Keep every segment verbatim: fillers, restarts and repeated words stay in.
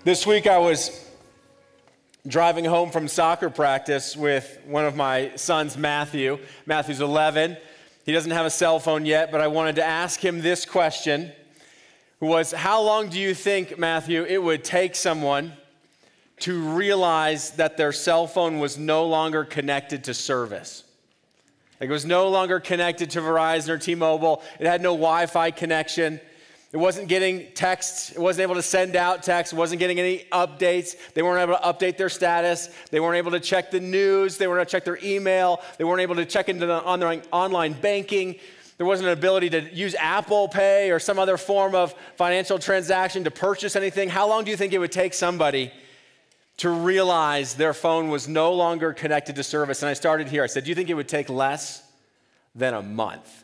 This week I was driving home from soccer practice with one of my sons, Matthew. Matthew's eleven. He doesn't have a cell phone yet, but I wanted to ask him this question, was how long do you think, Matthew, it would take someone to realize that their cell phone was no longer connected to service? Like it was no longer connected to Verizon or T-Mobile. It had no Wi-Fi connection. It wasn't getting texts. It wasn't able to send out texts. It wasn't getting any updates. They weren't able to update their status. They weren't able to check the news. They weren't able to check their email. They weren't able to check into the, on their online banking. There wasn't an ability to use Apple Pay or some other form of financial transaction to purchase anything. How long do you think it would take somebody to realize their phone was no longer connected to service? And I started here. I said, do you think it would take less than a month?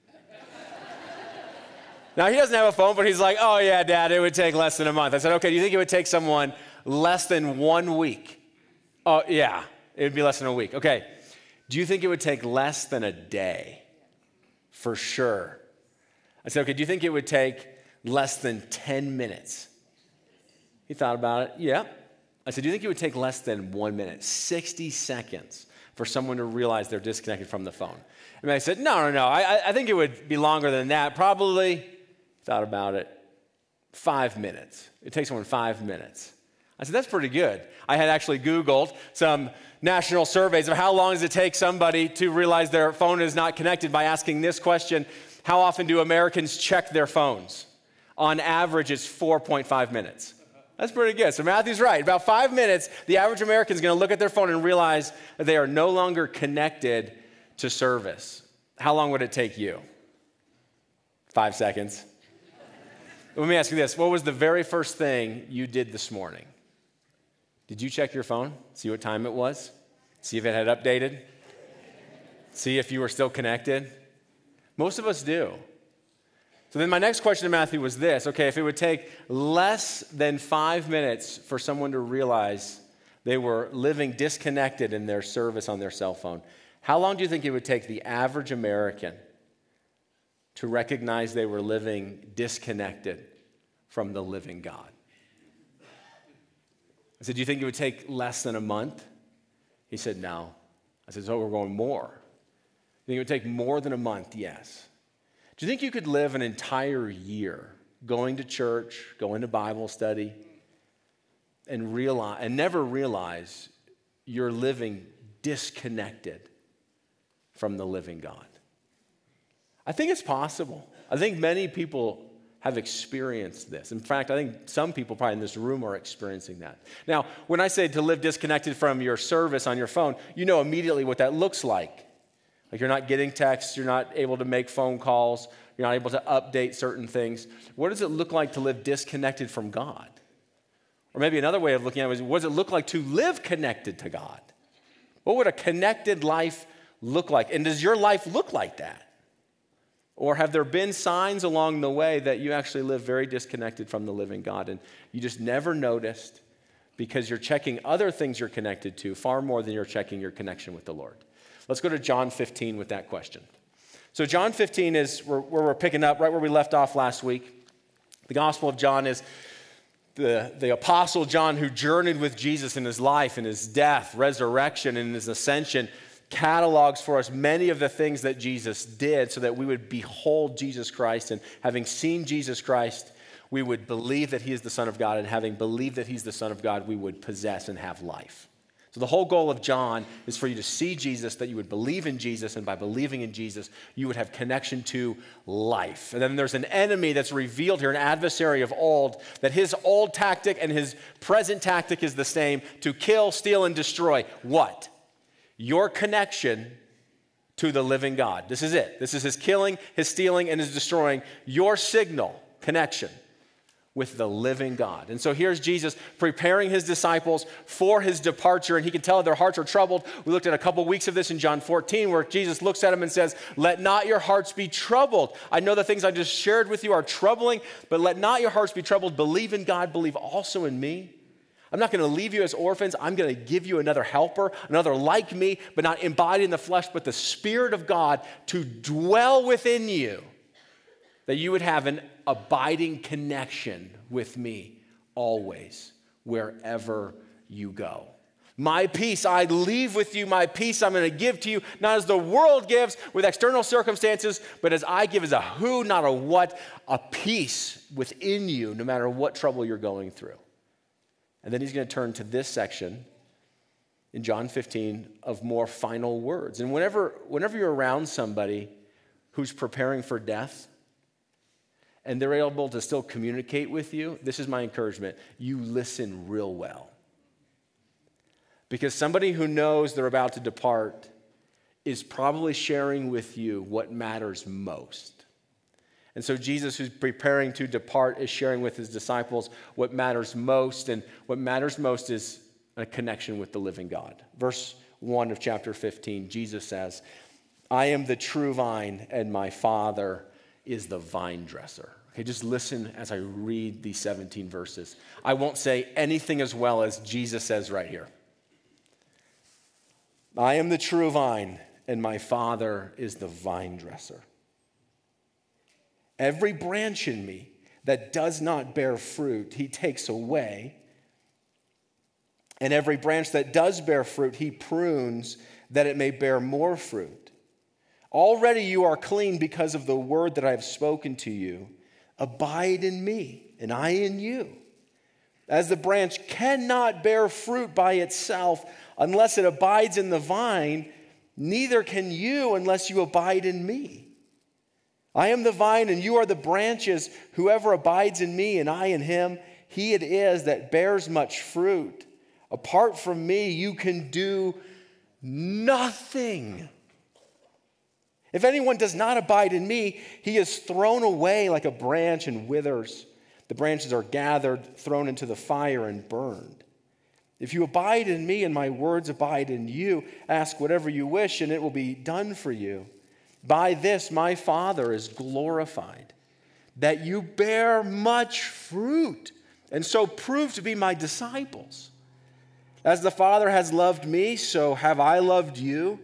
Now, he doesn't have a phone, but he's like, oh, yeah, Dad, it would take less than a month. I said, okay, do you think it would take someone less than one week? Oh, yeah, it would be less than a week. Okay, do you think it would take less than a day? For sure. I said, okay, do you think it would take less than ten minutes? He thought about it. Yeah. I said, do you think it would take less than one minute, sixty seconds, for someone to realize they're disconnected from the phone? And I said, no, no, no, I, I think it would be longer than that. Probably, thought about it, five minutes. It takes someone five minutes. I said, that's pretty good. I had actually Googled some national surveys of how long does it take somebody to realize their phone is not connected by asking this question: how often do Americans check their phones? On average, it's four point five minutes. That's pretty good. So Matthew's right. About five minutes, the average American is going to look at their phone and realize that they are no longer connected to service. How long would it take you? Five seconds. Let me ask you this. What was the very first thing you did this morning? Did you check your phone? See what time it was? See if it had updated? See if you were still connected? Most of us do. So then my next question to Matthew was this. Okay, if it would take less than five minutes for someone to realize they were living disconnected in their service on their cell phone, how long do you think it would take the average American to recognize they were living disconnected from the living God? I said, do you think it would take less than a month? He said, no. I said, so we're going more. You think it would take more than a month? Yes. Do you think you could live an entire year going to church, going to Bible study, and realize and never realize you're living disconnected from the living God? I think it's possible. I think many people have experienced this. In fact, I think some people probably in this room are experiencing that. Now, when I say to live disconnected from your service on your phone, you know immediately what that looks like. Like you're not getting texts, you're not able to make phone calls, you're not able to update certain things. What does it look like to live disconnected from God? Or maybe another way of looking at it is, what does it look like to live connected to God? What would a connected life look like? And does your life look like that? Or have there been signs along the way that you actually live very disconnected from the living God and you just never noticed because you're checking other things you're connected to far more than you're checking your connection with the Lord? Let's go to John fifteen with that question. So John fifteen is where, where we're picking up, right where we left off last week. The Gospel of John is the, the Apostle John, who journeyed with Jesus in his life, in his death, resurrection, and his ascension, catalogs for us many of the things that Jesus did so that we would behold Jesus Christ, and having seen Jesus Christ, we would believe that he is the Son of God, and having believed that he's the Son of God, we would possess and have life. So the whole goal of John is for you to see Jesus, that you would believe in Jesus, and by believing in Jesus, you would have connection to life. And then there's an enemy that's revealed here, an adversary of old, that his old tactic and his present tactic is the same: to kill, steal, and destroy. What? Your connection to the living God. This is it. This is his killing, his stealing, and his destroying. Your signal connection with the living God. And so here's Jesus preparing his disciples for his departure, and he can tell their hearts are troubled. We looked at a couple weeks of this in John fourteen, where Jesus looks at them and says, let not your hearts be troubled. I know the things I just shared with you are troubling, but let not your hearts be troubled. Believe in God, believe also in me. I'm not going to leave you as orphans. I'm going to give you another helper, another like me, but not embodied in the flesh, but the Spirit of God to dwell within you, that you would have an abiding connection with me always, wherever you go. My peace I leave with you, my peace I'm going to give to you, not as the world gives with external circumstances, but as I give as a who, not a what, a peace within you, no matter what trouble you're going through. And then he's going to turn to this section in John fifteen of more final words. And whenever, whenever you're around somebody who's preparing for death, and they're able to still communicate with you, this is my encouragement. You listen real well. Because somebody who knows they're about to depart is probably sharing with you what matters most. And so Jesus, who's preparing to depart, is sharing with his disciples what matters most. And what matters most is a connection with the living God. Verse one of chapter fifteen, Jesus says, I am the true vine, and my Father is the vine dresser. Okay, just listen as I read these seventeen verses. I won't say anything as well as Jesus says right here. I am the true vine, and my Father is the vine dresser. Every branch in me that does not bear fruit, he takes away. And every branch that does bear fruit, he prunes that it may bear more fruit. Already you are clean because of the word that I have spoken to you. Abide in me, and I in you. As the branch cannot bear fruit by itself unless it abides in the vine, neither can you unless you abide in me. I am the vine, and you are the branches. Whoever abides in me, and I in him, he it is that bears much fruit. Apart from me, you can do nothing. If anyone does not abide in me, he is thrown away like a branch and withers. The branches are gathered, thrown into the fire, and burned. If you abide in me and my words abide in you, ask whatever you wish, and it will be done for you. By this my Father is glorified, that you bear much fruit, and so prove to be my disciples. As the Father has loved me, so have I loved you.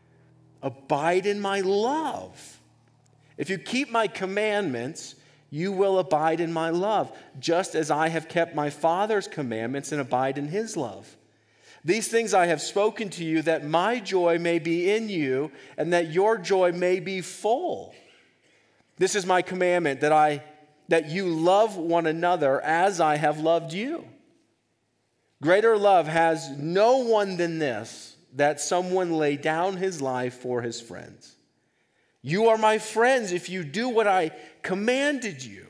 Abide in my love. If you keep my commandments, you will abide in my love, just as I have kept my Father's commandments and abide in his love. These things I have spoken to you, that my joy may be in you, and that your joy may be full. This is my commandment, that I that you love one another as I have loved you. Greater love has no one than this, that someone lay down his life for his friends. You are my friends if you do what I commanded you.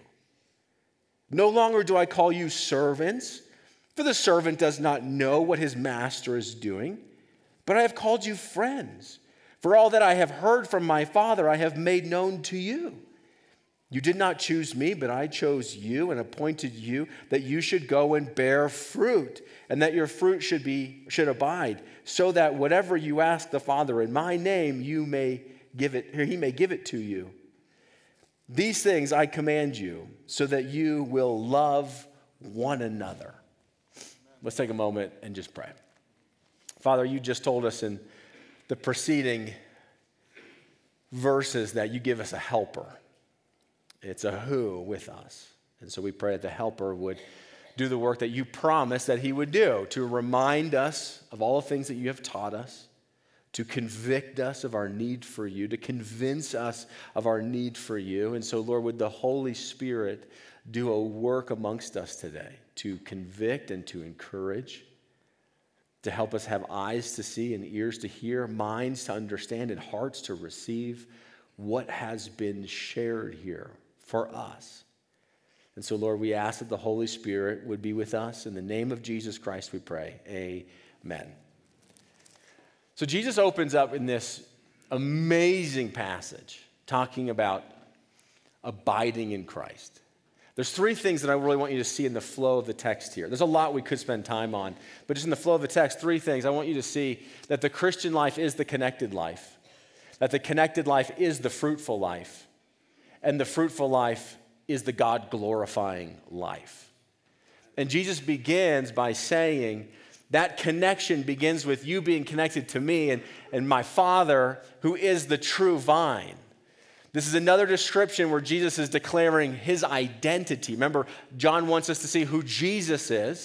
No longer do I call you servants, for the servant does not know what his master is doing, but I have called you friends. For all that I have heard from my Father, I have made known to you. You did not choose me, but I chose you and appointed you that you should go and bear fruit, and that your fruit should be should abide, so that whatever you ask the Father in my name, you may give it, or he may give it to you. These things I command you, so that you will love one another. Let's take a moment and just pray. Father, you just told us in the preceding verses that you give us a helper. It's a who with us. And so we pray that the helper would do the work that you promised that he would do, to remind us of all the things that you have taught us, to convict us of our need for you, to convince us of our need for you. And so, Lord, would the Holy Spirit do a work amongst us today to convict and to encourage, to help us have eyes to see and ears to hear, minds to understand, and hearts to receive what has been shared here for us. And so, Lord, we ask that the Holy Spirit would be with us. In the name of Jesus Christ, we pray. Amen. So Jesus opens up in this amazing passage talking about abiding in Christ. There's three things that I really want you to see in the flow of the text here. There's a lot we could spend time on, but just in the flow of the text, three things. I want you to see that the Christian life is the connected life, that the connected life is the fruitful life, and the fruitful life is the God-glorifying life. And Jesus begins by saying that connection begins with you being connected to me and, and my Father, who is the true vine. This is another description where Jesus is declaring his identity. Remember, John wants us to see who Jesus is.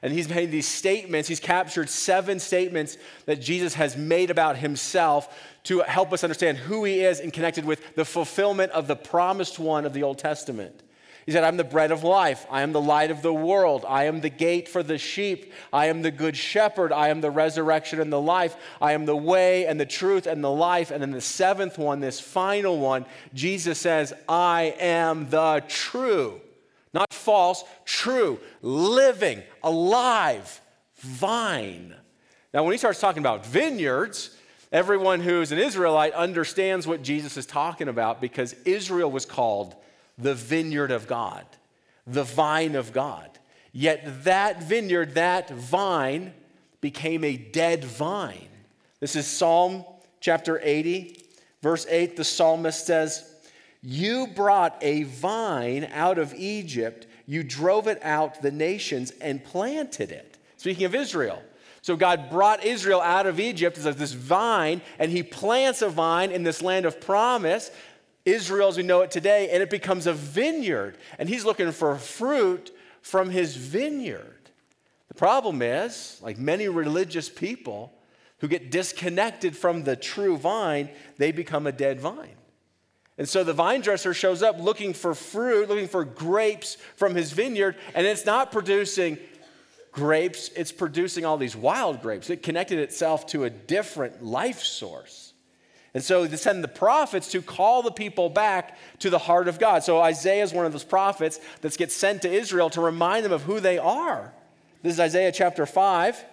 And he's made these statements. He's captured seven statements that Jesus has made about himself to help us understand who he is and connected with the fulfillment of the promised one of the Old Testament. He said, I'm the bread of life. I am the light of the world. I am the gate for the sheep. I am the good shepherd. I am the resurrection and the life. I am the way and the truth and the life. And then the seventh one, this final one, Jesus says, I am the true, not false, true, living, alive vine. Now, when he starts talking about vineyards, everyone who's an Israelite understands what Jesus is talking about because Israel was called the vineyard of God, the vine of God. Yet that vineyard, that vine, became a dead vine. This is Psalm chapter eighty, verse eight. The psalmist says, you brought a vine out of Egypt. You drove it out the nations and planted it. Speaking of Israel. So God brought Israel out of Egypt as this vine, and he plants a vine in this land of promise, Israel as we know it today, and it becomes a vineyard. And he's looking for fruit from his vineyard. The problem is, like many religious people who get disconnected from the true vine, they become a dead vine. And so the vine dresser shows up looking for fruit, looking for grapes from his vineyard, and it's not producing grapes, it's producing all these wild grapes. It connected itself to a different life source. And so they send the prophets to call the people back to the heart of God. So Isaiah is one of those prophets that gets sent to Israel to remind them of who they are. This is Isaiah chapter five.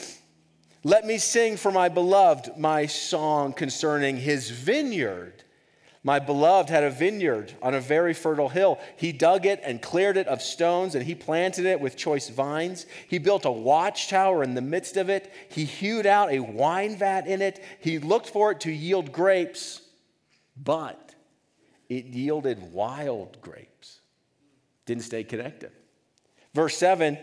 Let me sing for my beloved my song concerning his vineyard. My beloved had a vineyard on a very fertile hill. He dug it and cleared it of stones, and he planted it with choice vines. He built a watchtower in the midst of it. He hewed out a wine vat in it. He looked for it to yield grapes, but it yielded wild grapes. Didn't stay connected. Verse seven,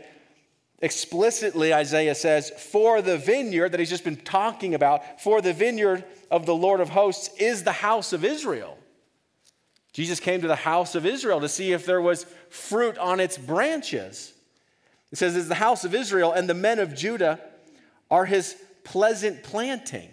explicitly Isaiah says, for the vineyard that he's just been talking about, for the vineyard of the Lord of hosts is the house of Israel. Jesus came to the house of Israel to see if there was fruit on its branches. It says, it's the house of Israel, and the men of Judah are his pleasant planting.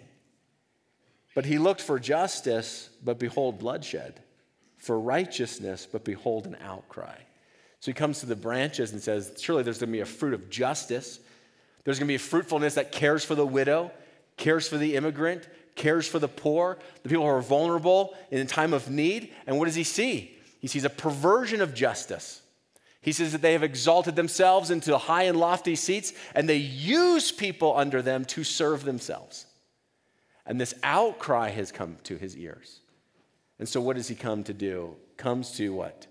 But he looked for justice, but behold bloodshed. For righteousness, but behold an outcry. So he comes to the branches and says, surely there's going to be a fruit of justice. There's going to be a fruitfulness that cares for the widow, cares for the immigrant, cares for the poor, the people who are vulnerable in a time of need. And what does he see? He sees a perversion of justice. He says that they have exalted themselves into high and lofty seats, and they use people under them to serve themselves. And this outcry has come to his ears. And so what does he come to do? Comes to what?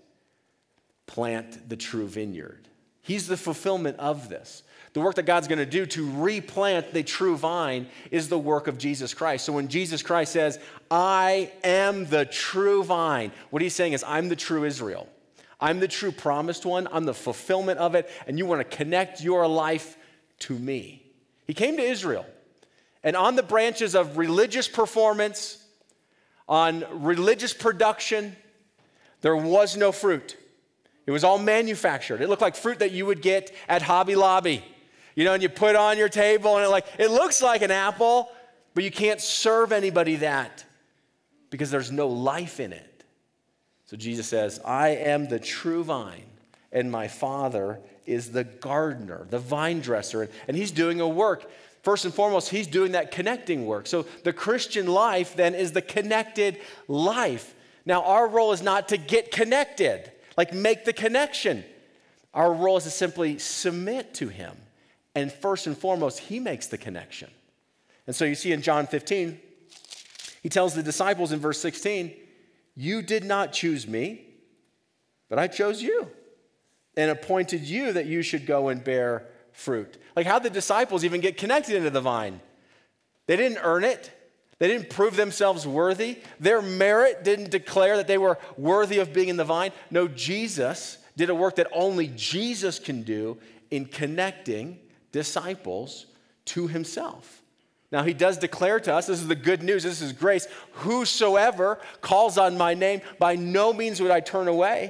Plant the true vineyard. He's the fulfillment of this. The work that God's going to do to replant the true vine is the work of Jesus Christ. So when Jesus Christ says, I am the true vine, what he's saying is, I'm the true Israel. I'm the true promised one. I'm the fulfillment of it. And you want to connect your life to me. He came to Israel. And on the branches of religious performance, on religious production, there was no fruit. It was all manufactured. It looked like fruit that you would get at Hobby Lobby. You know, and you put on your table and it like it looks like an apple, but you can't serve anybody that because there's no life in it. So Jesus says, I am the true vine, and my Father is the gardener, the vine dresser, and he's doing a work. First and foremost, he's doing that connecting work. So the Christian life then is the connected life. Now, our role is not to get connected, like make the connection. Our role is to simply submit to him. And first and foremost, he makes the connection. And so you see in John fifteen, he tells the disciples in verse sixteen, you did not choose me, but I chose you and appointed you that you should go and bear fruit. Like, how did the disciples even get connected into the vine? They didn't earn it. They didn't prove themselves worthy. Their merit didn't declare that they were worthy of being in the vine. No, Jesus did a work that only Jesus can do in connecting disciples to himself. Now, he does declare to us, this is the good news, this is grace, whosoever calls on my name, by no means would I turn away.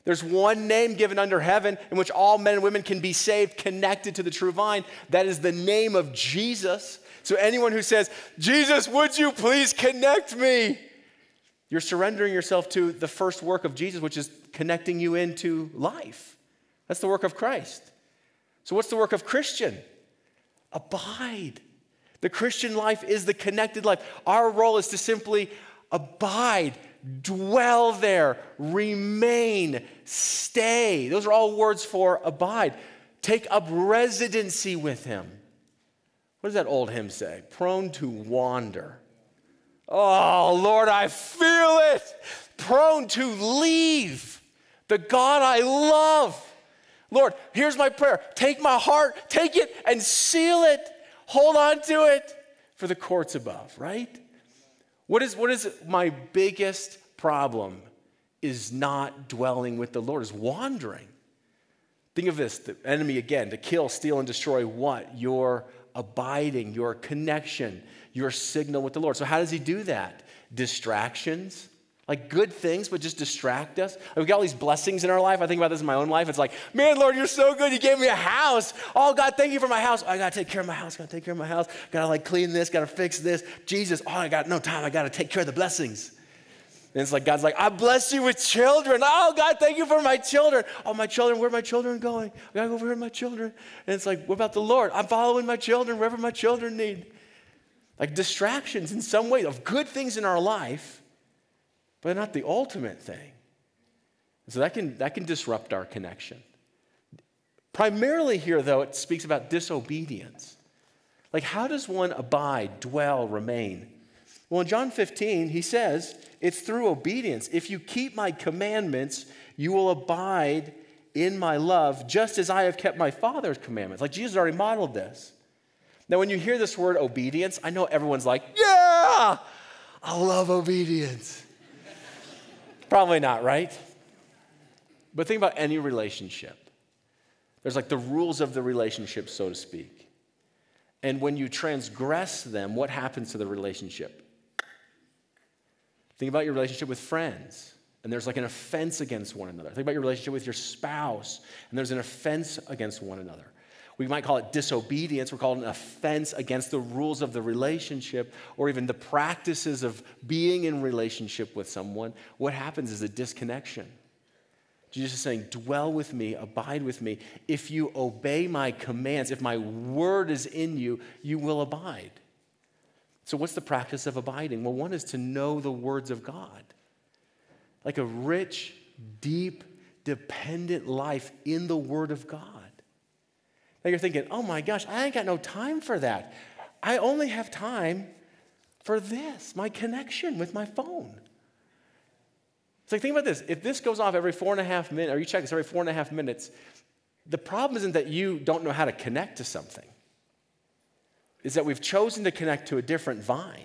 There's one name given under heaven in which all men and women can be saved, connected to the true vine. That is the name of Jesus. So anyone who says, Jesus, would you please connect me? You're surrendering yourself to the first work of Jesus, which is connecting you into life. That's the work of Christ. So what's the work of Christian? Abide. The Christian life is the connected life. Our role is to simply abide, dwell there, remain, stay. Those are all words for abide. Take up residency with him. What does that old hymn say? Prone to wander. Oh, Lord, I feel it. Prone to leave the God I love. Lord, here's my prayer. Take my heart, take it and seal it. Hold on to it for the courts above, right? What is, what is my biggest problem is not dwelling with the Lord, is wandering. Think of this, the enemy again, to kill, steal, and destroy what? Your abiding, your connection, your signal with the Lord. So how does he do that? Distractions, like good things, but just distract us. We've got all these blessings in our life. I think about this in my own life. It's like, man, Lord, you're so good. You gave me a house. Oh, God, thank you for my house. Oh, I got to take care of my house. Got to take care of my house. Got to like clean this. Got to fix this. Jesus, oh, I got no time. I got to take care of the blessings. And it's like, God's like, I bless you with children. Oh, God, thank you for my children. Oh, my children, where are my children going? I got to go over here with my children. And it's like, what about the Lord? I'm following my children wherever my children need. Like distractions in some way of good things in our life, but not the ultimate thing. So that can, that can disrupt our connection. Primarily here, though, it speaks about disobedience. Like, how does one abide, dwell, remain? Well, in John fifteen, he says, it's through obedience. If you keep my commandments, you will abide in my love, just as I have kept my Father's commandments. Like, Jesus already modeled this. Now, when you hear this word obedience, I know everyone's like, yeah, I love obedience. Probably not, right? But think about any relationship. There's like the rules of the relationship, so to speak. And when you transgress them, what happens to the relationship? Think about your relationship with friends, and there's like an offense against one another. Think about your relationship with your spouse, and there's an offense against one another. We might call it disobedience. We're calling it an offense against the rules of the relationship or even the practices of being in relationship with someone. What happens is a disconnection. Jesus is saying, dwell with me, abide with me. If you obey my commands, if my word is in you, you will abide. So what's the practice of abiding? Well, one is to know the words of God. Like a rich, deep, dependent life in the word of God. Now you're thinking, oh my gosh, I ain't got no time for that. I only have time for this, my connection with my phone. It's like, think about this. If this goes off every four and a half minutes, or you check this every four and a half minutes, the problem isn't that you don't know how to connect to something. It's that we've chosen to connect to a different vine.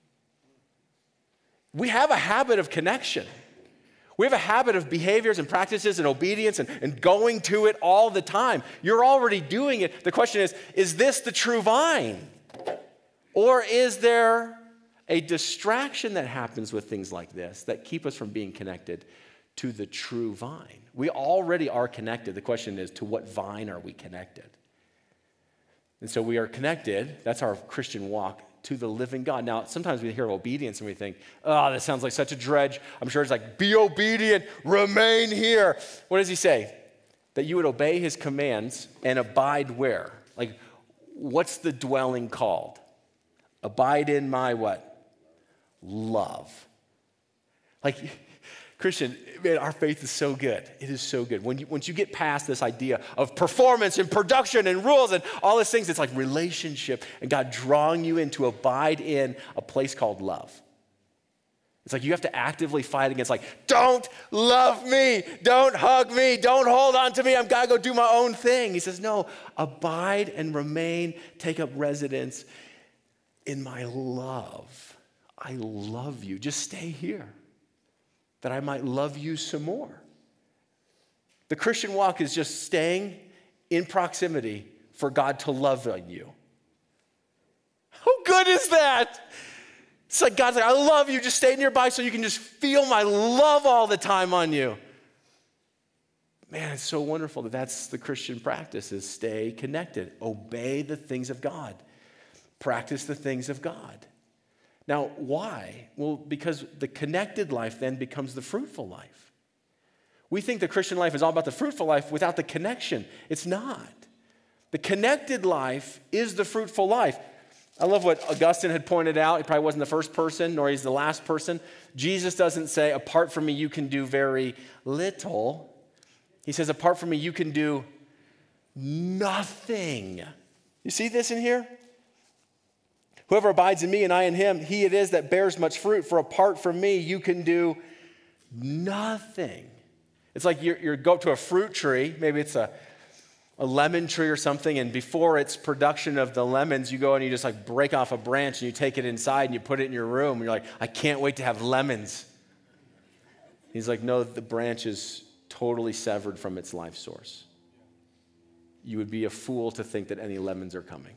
We have a habit of connection. We have a habit of behaviors and practices and obedience and, and going to it all the time. You're already doing it. The question is, is this the true vine? Or is there a distraction that happens with things like this that keep us from being connected to the true vine? We already are connected. The question is, to what vine are we connected? And so we are connected, that's our Christian walk, to the living God. Now, sometimes we hear obedience and we think, oh, that sounds like such a dredge. I'm sure it's like, be obedient, remain here. What does he say? That you would obey his commands and abide where? Like, what's the dwelling called? Abide in my what? Love. Like, Christian, man, our faith is so good. It is so good. When you, once you get past this idea of performance and production and rules and all these things, it's like relationship and God drawing you in to abide in a place called love. It's like you have to actively fight against, like, don't love me, don't hug me, don't hold on to me, I've got to go do my own thing. He says, no, abide and remain, take up residence in my love. I love you. Just stay here, that I might love you some more. The Christian walk is just staying in proximity for God to love on you. How good is that? It's like God's like, I love you, just stay nearby so you can just feel my love all the time on you. Man, it's so wonderful that that's the Christian practice, is stay connected. Obey the things of God. Practice the things of God. Now, why? Well, because the connected life then becomes the fruitful life. We think the Christian life is all about the fruitful life without the connection. It's not. The connected life is the fruitful life. I love what Augustine had pointed out. He probably wasn't the first person, nor he's the last person. Jesus doesn't say, apart from me, you can do very little. He says, apart from me, you can do nothing. You see this in here? Whoever abides in me and I in him, he it is that bears much fruit. For apart from me, you can do nothing. It's like you you go up to a fruit tree. Maybe it's a, a lemon tree or something. And before its production of the lemons, you go and you just like break off a branch and you take it inside and you put it in your room. And you're like, I can't wait to have lemons. He's like, no, the branch is totally severed from its life source. You would be a fool to think that any lemons are coming.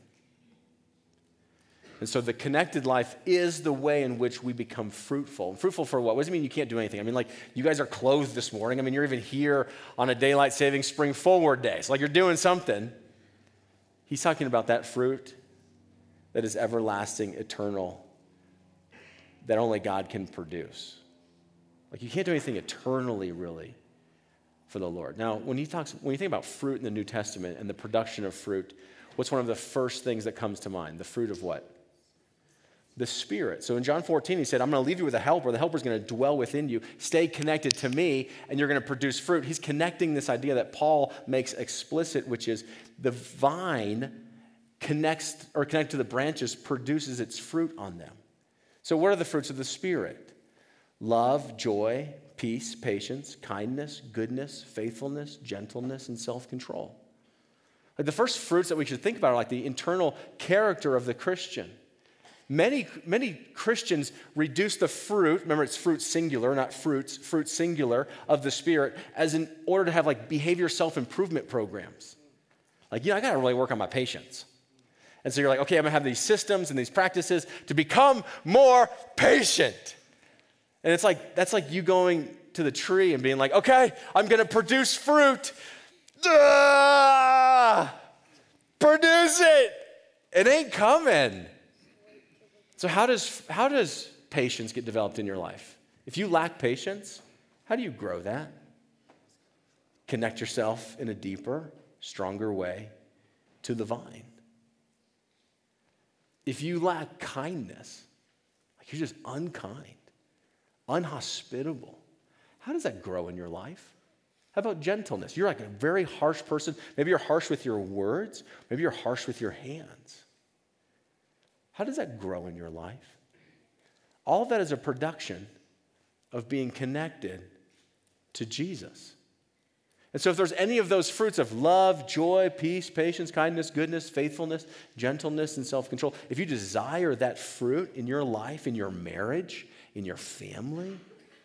And so the connected life is the way in which we become fruitful. Fruitful for what? What does it mean you can't do anything? I mean, like, you guys are clothed this morning. I mean, you're even here on a daylight saving spring forward day. So like you're doing something. He's talking about that fruit that is everlasting, eternal, that only God can produce. Like you can't do anything eternally, really, for the Lord. Now, when he talks, when you think about fruit in the New Testament and the production of fruit, what's one of the first things that comes to mind? The fruit of what? The Spirit. So in John fourteen, he said, I'm going to leave you with a helper. The helper is going to dwell within you. Stay connected to me, and you're going to produce fruit. He's connecting this idea that Paul makes explicit, which is the vine connects or connected to the branches produces its fruit on them. So what are the fruits of the Spirit? Love, joy, peace, patience, kindness, goodness, faithfulness, gentleness, and self-control. Like the first fruits that we should think about are like the internal character of the Christian. Many, many Christians reduce the fruit, remember it's fruit singular, not fruits, fruit singular of the Spirit, as in order to have like behavior self-improvement programs. Like, you know, I got to really work on my patience. And so you're like, okay, I'm going to have these systems and these practices to become more patient. And it's like, that's like you going to the tree and being like, okay, I'm going to produce fruit. Ah, produce it. It ain't coming. So how does, how does patience get developed in your life? If you lack patience, how do you grow that? Connect yourself in a deeper, stronger way to the vine. If you lack kindness, like you're just unkind, unhospitable, how does that grow in your life? How about gentleness? You're like a very harsh person. Maybe you're harsh with your words. Maybe you're harsh with your hands. How does that grow in your life? All of that is a production of being connected to Jesus. And so if there's any of those fruits of love, joy, peace, patience, kindness, goodness, faithfulness, gentleness, and self-control, if you desire that fruit in your life, in your marriage, in your family,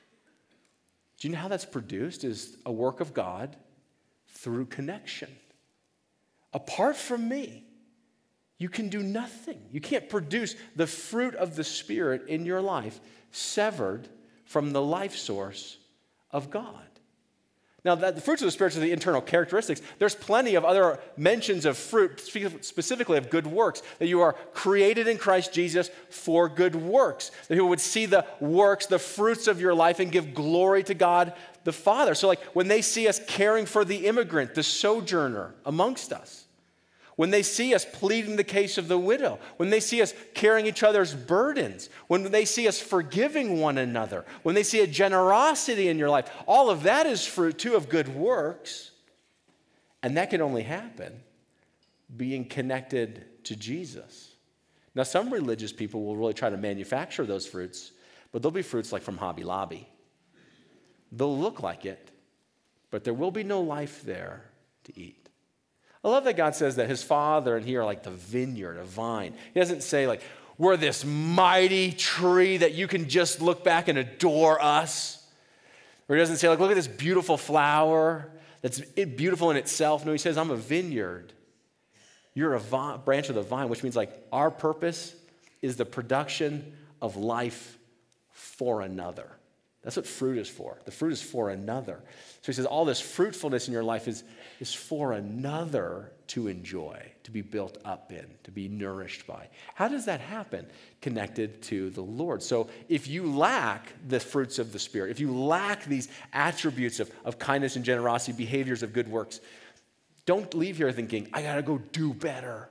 do you know how that's produced? Is a work of God through connection. Apart from me, you can do nothing. You can't produce the fruit of the Spirit in your life severed from the life source of God. Now, that the fruits of the Spirit are the internal characteristics. There's plenty of other mentions of fruit, specifically of good works, that you are created in Christ Jesus for good works, that people would see the works, the fruits of your life, and give glory to God the Father. So like when they see us caring for the immigrant, the sojourner amongst us, when they see us pleading the case of the widow, when they see us carrying each other's burdens, when they see us forgiving one another, when they see a generosity in your life, all of that is fruit too of good works. And that can only happen being connected to Jesus. Now, some religious people will really try to manufacture those fruits, but they'll be fruits like from Hobby Lobby. They'll look like it, but there will be no life there to eat. I love that God says that his Father and he are like the vineyard, a vine. He doesn't say like, we're this mighty tree that you can just look back and adore us. Or he doesn't say like, look at this beautiful flower that's beautiful in itself. No, he says, I'm a vineyard. You're a vi- branch of the vine, which means like our purpose is the production of life for another. That's what fruit is for. The fruit is for another. So he says all this fruitfulness in your life is, is for another to enjoy, to be built up in, to be nourished by. How does that happen? Connected to the Lord. So if you lack the fruits of the Spirit, if you lack these attributes of, of kindness and generosity, behaviors of good works, don't leave here thinking, I got to go do better.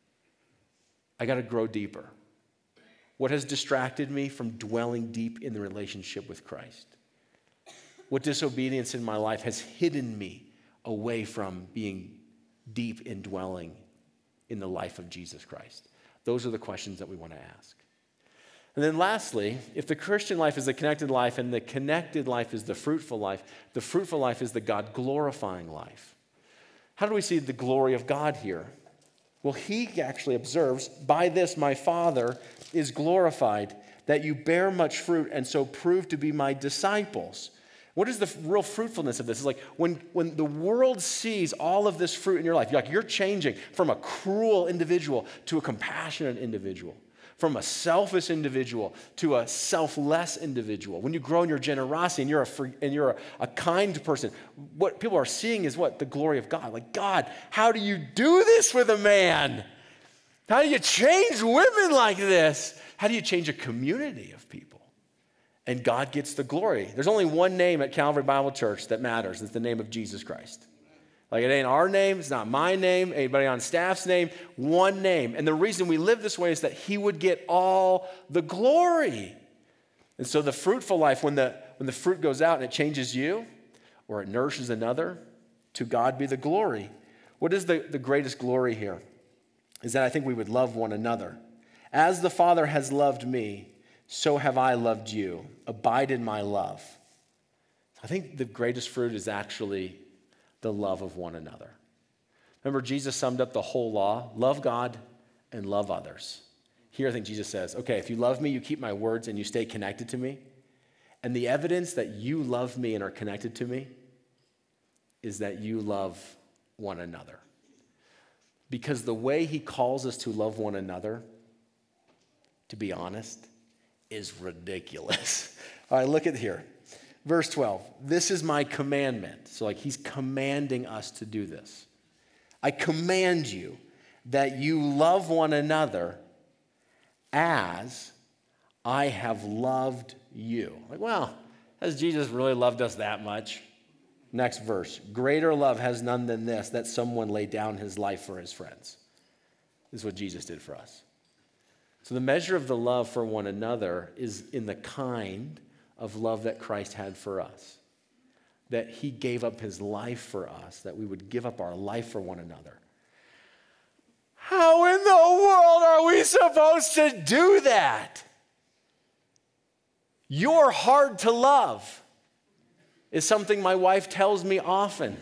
I got to grow deeper. What has distracted me from dwelling deep in the relationship with Christ? What disobedience in my life has hidden me away from being deep in dwelling in the life of Jesus Christ? Those are the questions that we want to ask. And then lastly, if the Christian life is the connected life and the connected life is the fruitful life, the fruitful life is the God-glorifying life. How do we see the glory of God here? Well, he actually observes, by this my Father is glorified, that you bear much fruit and so prove to be my disciples. What is the real fruitfulness of this? It's like when, when the world sees all of this fruit in your life, you're like you're changing from a cruel individual to a compassionate individual, from a selfish individual to a selfless individual. When you grow in your generosity and you're a free, and you're a, a kind person, what people are seeing is what? The glory of God. Like, God, how do you do this with a man? How do you change women like this? How do you change a community of people? And God gets the glory. There's only one name at Calvary Bible Church that matters. It's the name of Jesus Christ. Like, it ain't our name. It's not my name. Anybody on staff's name. One name. And the reason we live this way is that he would get all the glory. And so the fruitful life, when the, when the fruit goes out and it changes you or it nourishes another, to God be the glory. What is the, the greatest glory here? Is that I think we would love one another. As the Father has loved me, so have I loved you. Abide in my love. I think the greatest fruit is actually the love of one another. Remember, Jesus summed up the whole law: love God and love others. Here I think Jesus says, okay, if you love me, you keep my words and you stay connected to me. And the evidence that you love me and are connected to me is that you love one another. Because the way he calls us to love one another, to be honest, is ridiculous. All right, look at here. Verse twelve, this is my commandment. So like he's commanding us to do this. I command you that you love one another as I have loved you. Like, well, has Jesus really loved us that much? Next verse, greater love has none than this, that someone lay down his life for his friends. This is what Jesus did for us. So the measure of the love for one another is in the kind of love that Christ had for us, that he gave up his life for us, that we would give up our life for one another. How in the world are we supposed to do that? You're hard to love is something my wife tells me often.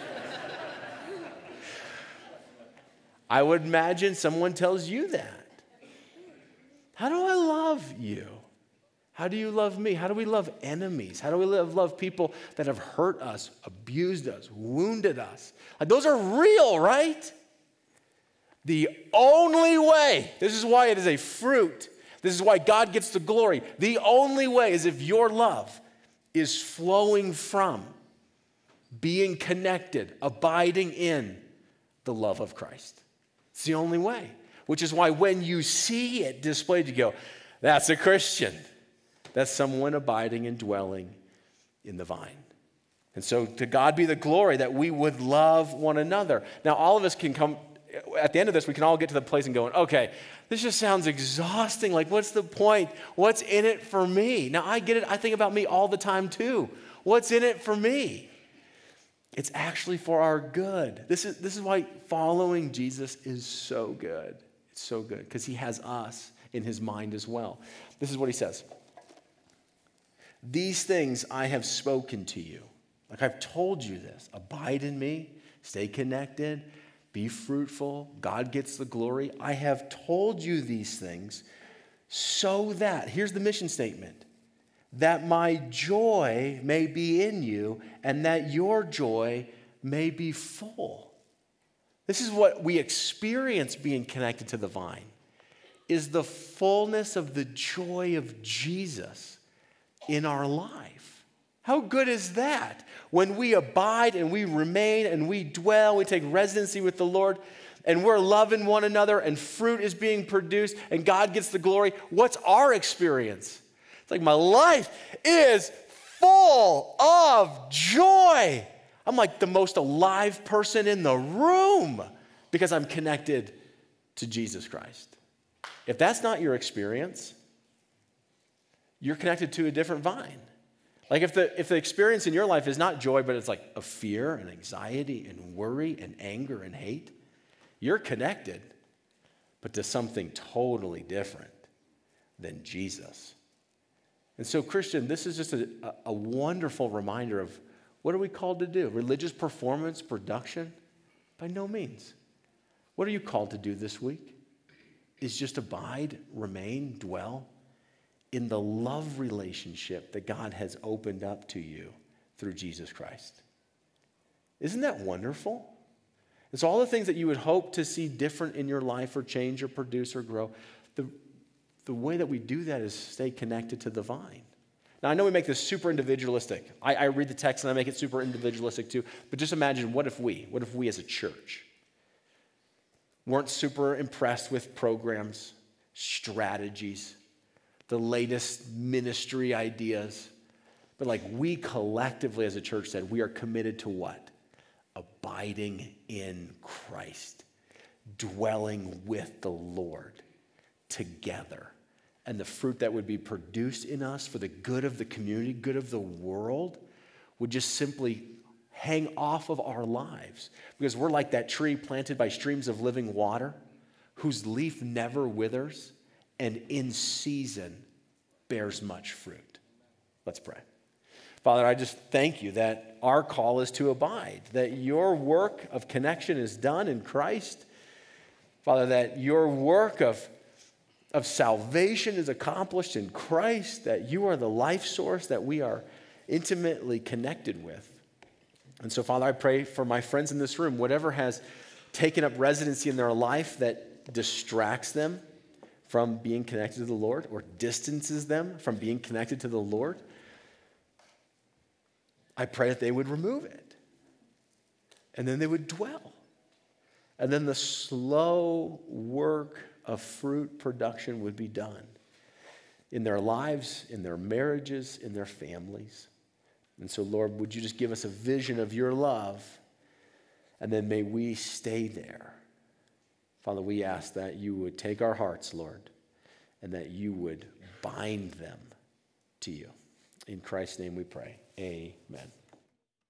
I would imagine someone tells you that. How do I love you? How do you love me? How do we love enemies? How do we love, love people that have hurt us, abused us, wounded us? Like, those are real, right? The only way, this is why it is a fruit. This is why God gets the glory. The only way is if your love is flowing from being connected, abiding in the love of Christ. It's the only way. Which is why when you see it displayed, you go, that's a Christian. That's someone abiding and dwelling in the vine. And so to God be the glory that we would love one another. Now, all of us can come, at the end of this, we can all get to the place and go, okay, this just sounds exhausting. Like, what's the point? What's in it for me? Now, I get it. I think about me all the time, too. What's in it for me? It's actually for our good. This is, this is why following Jesus is so good. It's so good because he has us in his mind as well. This is what he says. These things I have spoken to you. Like, I've told you this. Abide in me. Stay connected. Be fruitful. God gets the glory. I have told you these things so that, here's the mission statement, that my joy may be in you and that your joy may be full. This is what we experience being connected to the vine, is the fullness of the joy of Jesus in our life. How good is that? When we abide and we remain and we dwell, we take residency with the Lord, and we're loving one another and fruit is being produced and God gets the glory. What's our experience? It's like my life is full of joy. I'm like the most alive person in the room because I'm connected to Jesus Christ. If that's not your experience, you're connected to a different vine. Like if the, if the experience in your life is not joy, but it's like a fear and anxiety and worry and anger and hate, you're connected, but to something totally different than Jesus. And so, Christian, this is just a, a wonderful reminder of what are we called to do? Religious performance, production? By no means. What are you called to do this week? Is just abide, remain, dwell in the love relationship that God has opened up to you through Jesus Christ. Isn't that wonderful? It's all the things that you would hope to see different in your life or change or produce or grow. The, the way that we do that is stay connected to the vine. Now, I know we make this super individualistic. I, I read the text and I make it super individualistic too. But just imagine, what if we, what if we as a church weren't super impressed with programs, strategies, the latest ministry ideas, but like we collectively as a church said, we are committed to what? Abiding in Christ, dwelling with the Lord together. And the fruit that would be produced in us for the good of the community, good of the world, would just simply hang off of our lives. Because we're like that tree planted by streams of living water, whose leaf never withers, and in season bears much fruit. Let's pray. Father, I just thank you that our call is to abide, that your work of connection is done in Christ. Father, that your work of, of salvation is accomplished in Christ, that you are the life source that we are intimately connected with. And so, Father, I pray for my friends in this room, whatever has taken up residency in their life that distracts them from being connected to the Lord or distances them from being connected to the Lord, I pray that they would remove it. And then they would dwell. And then the slow work of fruit production would be done in their lives, in their marriages, in their families. And so, Lord, would you just give us a vision of your love, and then may we stay there. Father, we ask that you would take our hearts, Lord, and that you would bind them to you. In Christ's name we pray. Amen.